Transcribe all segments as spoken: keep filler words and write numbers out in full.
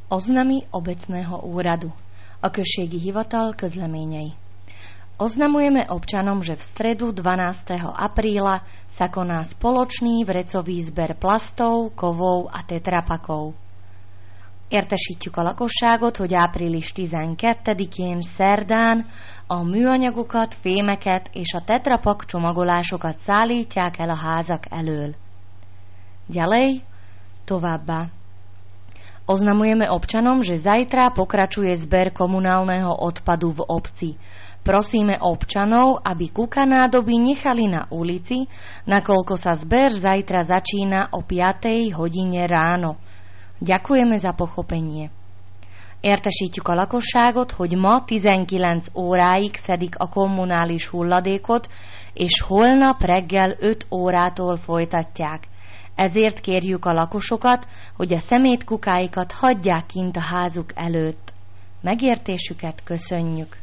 Oznamy obecného úradu. A községi hivatal közleményei. Oznamujeme občanom, že v stredu dvanásteho apríla sa koná spoločný vrecový zber plastov, kovov a tetrapakov. Értesítjük a lakosságot, hogy április tizenkettedikén szerdán a műanyagokat, fémeket és a tetrapak csomagolásokat szállítják el a házak elől. Ďalej, továbbá. Oznamujeme občanom, že zajtra pokračuje zber komunálneho odpadu v obci. Prosíme občanov, aby kuka nádoby nechali na ulici, nakoľko sa zber zajtra začína o piatej hodine ráno. Ďakujeme za pochopenie. Értesítjük a lakosságot, hogy ma tizenkilenc óráig szedik a kommunális hulladékot, és holnap reggel öt órától folytatják. Ezért kérjük a lakosokat, hogy a szemétkukáikat hagyják kint a házuk előtt. Megértésüket köszönjük.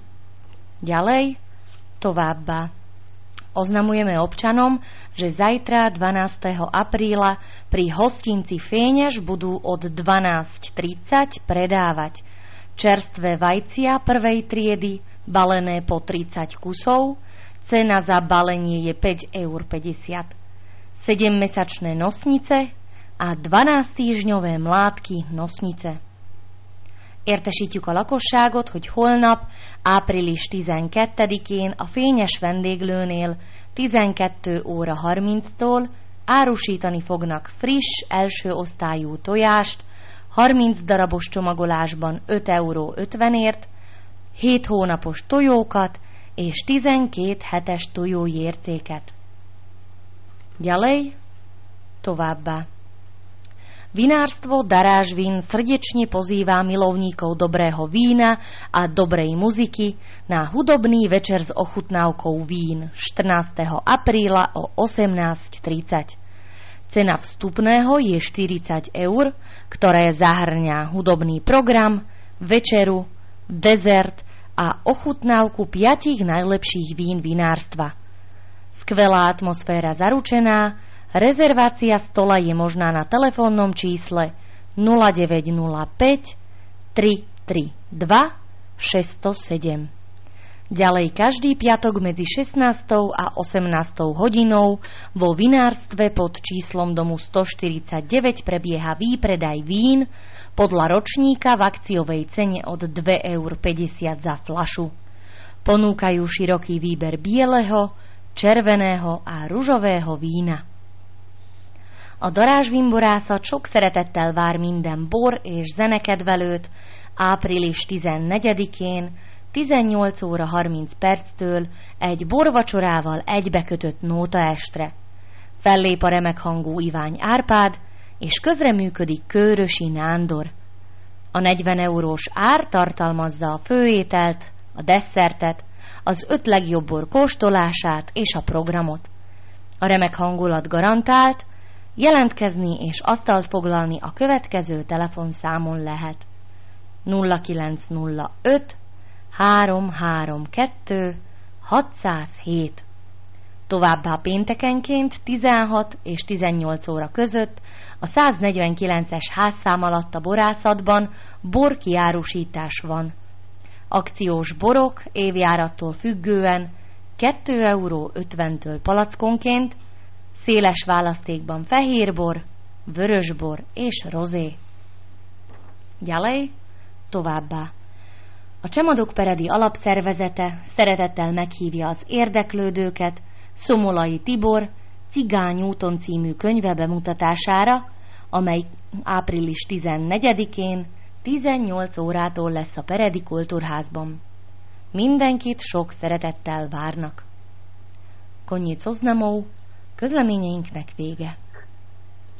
Ďalej, továbbá. Oznamujeme občanom, že zajtra dvanásteho apríla pri hostinci Féňaš budú od dvanásť tridsať predávať čerstvé vajcia prvej triedy, balené po tridsať kusov, cena za balenie je päť eur päťdesiat. sedemmesačné nosnice a dvanásttýždňové mlátky nosnice. Értesítjük a lakosságot, hogy holnap, április tizenkettedikén a Fényes vendéglőnél tizenkét óra harminctól árusítani fognak friss első osztályú tojást, harminc darabos csomagolásban öt euró ötvenért, hét hónapos tojókat és tizenkét hetes tojójércéket. Ďalej, továbbá. Vinárstvo Daráž vín srdečne pozýva milovníkov dobrého vína a dobrej muziky na hudobný večer s ochutnávkou vín štrnásteho apríla o osemnásť tridsať. Cena vstupného je štyridsať eur, ktoré zahrňa hudobný program, večeru, dezert a ochutnávku piatich najlepších vín vinárstva. Skvelá atmosféra zaručená, rezervácia stola je možná na telefónnom čísle nula deväť nula päť tri tri dva šesť nula sedem. Ďalej každý piatok medzi šestnástou a osemnástou hodinou vo vinárstve pod číslom domu stoštyridsaťdeväť prebieha výpredaj vín podľa ročníka v akciovej cene od dva eurá päťdesiat za fľašu. Ponúkajú široký výber bieleho, červeného a ružového vína. A darázsvínborászat sok szeretettel vár minden bor és zenekedvelőt április tizennegyedikén tizennyolc óra harminc perctől egy borvacsorával egybekötött nótaestre. Fellép a remek hangú Ivány Árpád, és közreműködik Kőrösi Nándor. A negyven eurós ár tartalmazza a főételt, a desszertet, az öt legjobb bor kóstolását és a programot. A remek hangulat garantált, jelentkezni és asztalt foglalni a következő telefonszámon lehet. nulla kilenc nulla öt három három kettő hat nulla hét. Továbbá péntekenként tizenhat és tizennyolc óra között a száznegyvenkilences házszám alatt a borászatban borkiárusítás van. Akciós borok évjárattól függően két euró ötventől palackonként, széles választékban fehérbor, vörösbor és rozé. Ďalej, továbbá. A Csemadok-Peredi alapszervezete szeretettel meghívja az érdeklődőket Szomolai Tibor Cigány úton című könyve bemutatására, amely április tizennegyedikén tizennyolc órától lesz a Peredi Kultúrházban. Mindenkit sok szeretettel várnak. Konyic oznamov, közleményeinknek vége.